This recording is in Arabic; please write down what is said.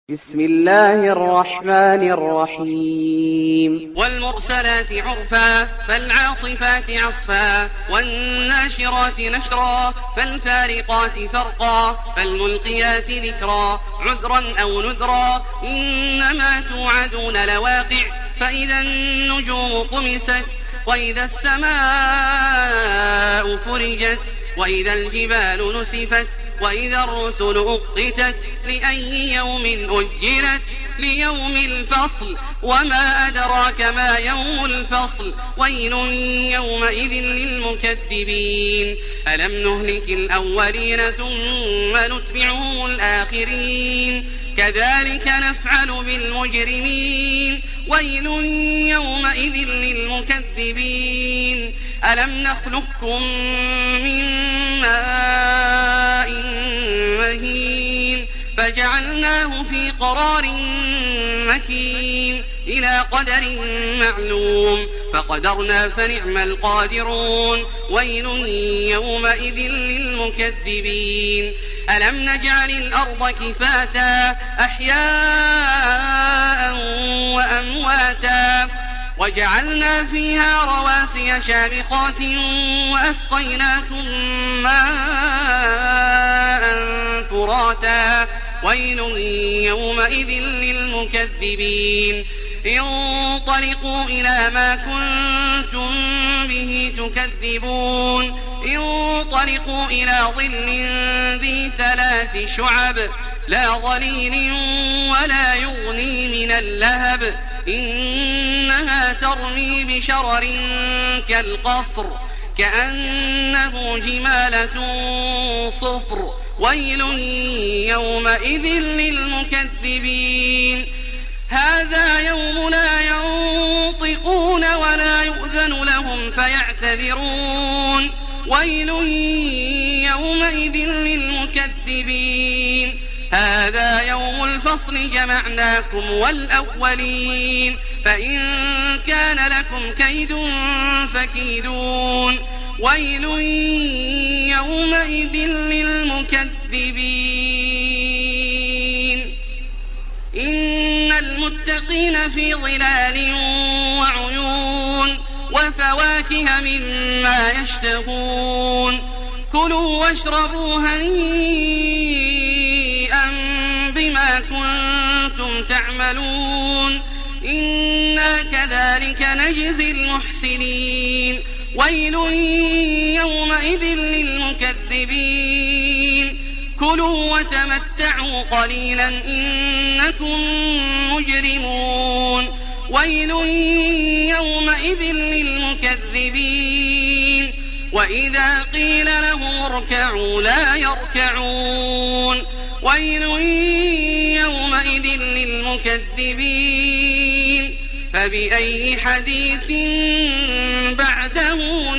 بسم الله الرحمن الرحيم والمرسلات عرفا فالعاصفات عصفا والناشرات نشرا فالفارقات فرقا فالملقيات ذكرا عذرا أو نذرا إنما توعدون لواقع فإذا النجوم طمست وإذا السماء فرجت وإذا الجبال نسفت وإذا الرسل أقتت لأي يوم أجلت ليوم الفصل وما أدراك ما يوم الفصل ويل يومئذ للمكذبين ألم نهلك الأولين ثم نتبعهم الآخرين كذلك نفعل بالمجرمين ويل يومئذ للمكذبين ألم نخلقكم من ماء مهين فجعلناه في قرار مكين إلى قدر معلوم فقدرنا فنعم القادرون ويل يومئذ للمكذبين ألم نجعل الأرض كفاتا أحياء وأمواتا وجعلنا فيها رواسي شامخات وأسقيناكم ماء فراتا ويل يومئذ للمكذبين انطلقوا إلى ما كنتم به تكذبون انطلقوا إلى ظل ذي 3 شعب لا ظليل ولا يغني من اللهب إنها ترمي بشرر كالقصر كأنه جمالة صفر ويل يومئذ للمكذبين هذا يوم لا ينطقون ولا يؤذن لهم فيعتذرون ويل يومئذ للمكذبين هذا يوم الفصل جمعناكم والأولين فإن كان لكم كيد فكيدون ويل يومئذ للمكذبين إن المتقين في ظلال وعيون وفواكه مما يشتهون كلوا واشربوا هنيئا بما كنتم تعملون إنا كذلك نجزي المحسنين ويل يومئذ للمكذبين كلوا وتمتعوا قليلا إنكم مجرمون ويل يومئذ للمكذبين وإذا قيل لهم اركعوا لا يركعون ويل يومئذ للمكذبين فبأي حديث بعده